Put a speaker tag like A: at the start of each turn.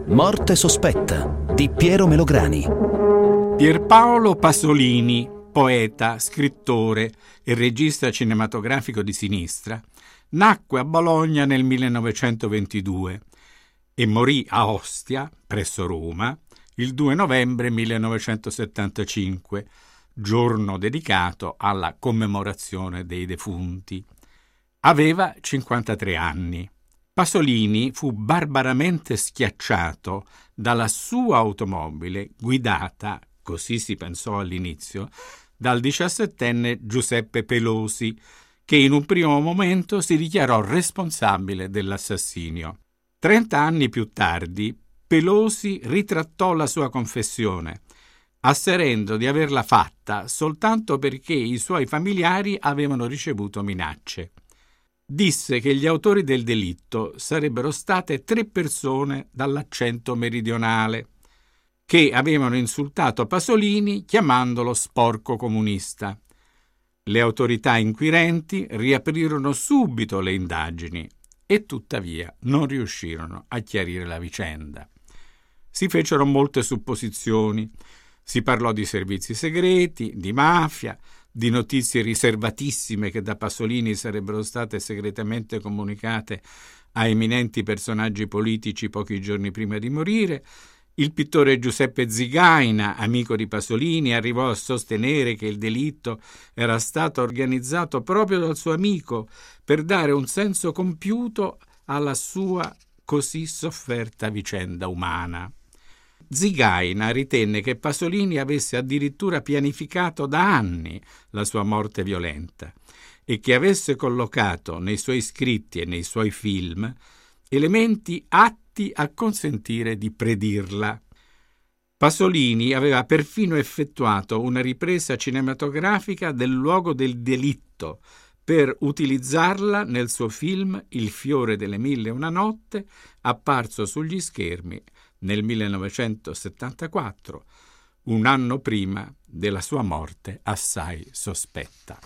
A: Morte sospetta di Piero Melograni.
B: Pierpaolo Pasolini, poeta, scrittore e regista cinematografico di sinistra, nacque a Bologna nel 1922 e morì a Ostia, presso Roma, il 2 novembre 1975, giorno dedicato alla commemorazione dei defunti. Aveva 53 anni. Pasolini fu barbaramente schiacciato dalla sua automobile guidata, così si pensò all'inizio, dal 17enne Giuseppe Pelosi, che in un primo momento si dichiarò responsabile dell'assassinio. 30 anni più tardi, Pelosi ritrattò la sua confessione, asserendo di averla fatta soltanto perché i suoi familiari avevano ricevuto minacce. Disse che gli autori del delitto sarebbero state 3 persone dall'accento meridionale che avevano insultato Pasolini chiamandolo sporco comunista. Le autorità inquirenti riaprirono subito le indagini e tuttavia non riuscirono a chiarire la vicenda. Si fecero molte supposizioni, si parlò di servizi segreti, di mafia, di notizie riservatissime che da Pasolini sarebbero state segretamente comunicate a eminenti personaggi politici pochi giorni prima di morire. Il pittore Giuseppe Zigaina, amico di Pasolini, arrivò a sostenere che il delitto era stato organizzato proprio dal suo amico per dare un senso compiuto alla sua così sofferta vicenda umana. Zigaina ritenne che Pasolini avesse addirittura pianificato da anni la sua morte violenta e che avesse collocato nei suoi scritti e nei suoi film elementi atti a consentire di predirla. Pasolini aveva perfino effettuato una ripresa cinematografica del luogo del delitto per utilizzarla nel suo film Il fiore delle mille e una notte, apparso sugli schermi nel 1974, un anno prima della sua morte assai sospetta.